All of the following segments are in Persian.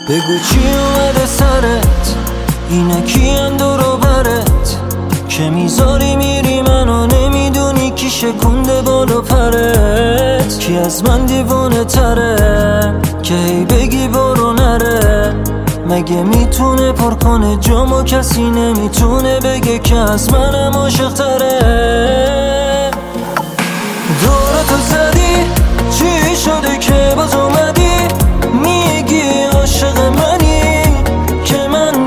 بگو چی اومده سرت، اینا کیان دورو برت که میذاری میری منو نمیدونی کی شکونده بالو پرت. کی از من دیوونه تره که هی بگی برو نره، مگه میتونه پر کنه جامو کسی نمیتونه بگه که از منم عاشق تره. دورتو زدی چی شده که باز اومدی میگی عاشق منی که من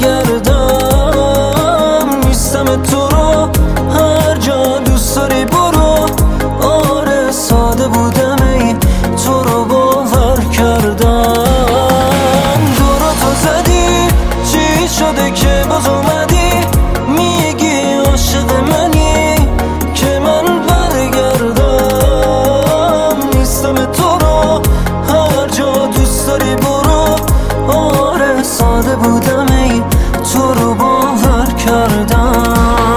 برگردم نیستم تو رو هر جا دوست داری برو. آره ساده بودم ای تو رو باور کردم. دورتو زدی چی شده که باز اومدی میگی عاشق منی که من برگردم نیستم تو رو هر جا دوست داری برو. آره ساده بودم ای تو رو باور کردم.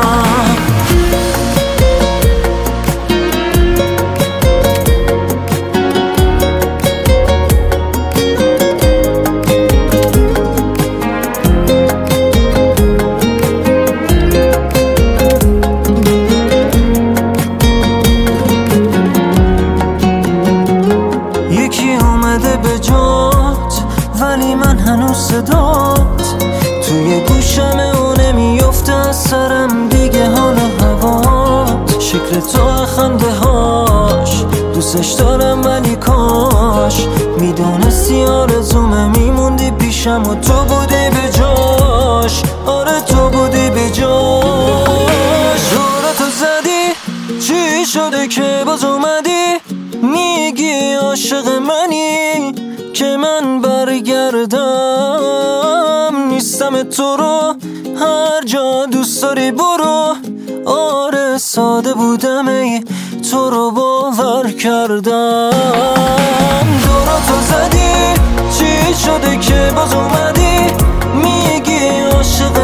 یکی اومده به جات ولی من هنوز صدات توی گوشمه و نمیفته از سرم دیگه حال و هوات. شکل تو خنده هاش دوستش دارم ولی کاش میدونستی آرزومه میموندی پیشم و تو بودی به جاش. آره تو بودی به جاش. دورتو زدی چی شده که باز اومدی میگی عاشق منی که من برگردم نیستم تو رو هر جا دوست داری برو. آره ساده بودم ای تو رو باور کردم. دورتو زدی چی شده که باز اومدی میگی عاشق